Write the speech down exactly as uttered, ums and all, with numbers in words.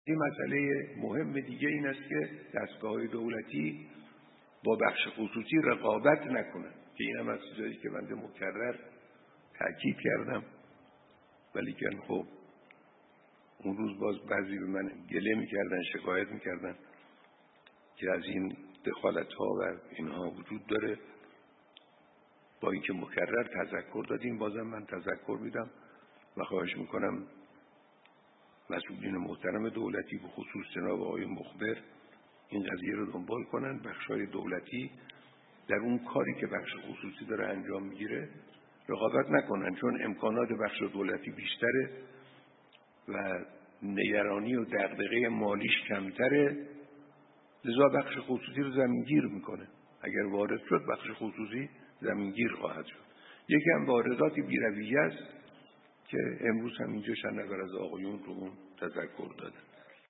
این مسئله مهم دیگه این است که دستگاه‌های دولتی با بخش خصوصی رقابت نکنن، که این هم از چیزایی که بنده مکرر تاکید کردم. ولی که خب اون روز باز بعضی به من گله میکردن، شکایت میکردن که از این دخالت ها و اینها وجود داره. با اینکه مکرر تذکر دادیم، بازم من تذکر میدم و خواهش میکنم مسئولین محترم دولتی به خصوص جناب آقای مخبر این قضیه رو دنبال کنن. بخشای دولتی در اون کاری که بخش خصوصی داره انجام میگیره رقابت نکنن، چون امکانات بخش دولتی بیشتره و نگرانی و دغدغه مالیش کمتره، لذا بخش خصوصی رو زمینگیر میکنه. اگر وارد شد بخش خصوصی زمینگیر خواهد شد. یکی هم وارداتی بی‌رویه است که امروز هم اینجا چند نفر از آقایون رو اون تذکر دادن.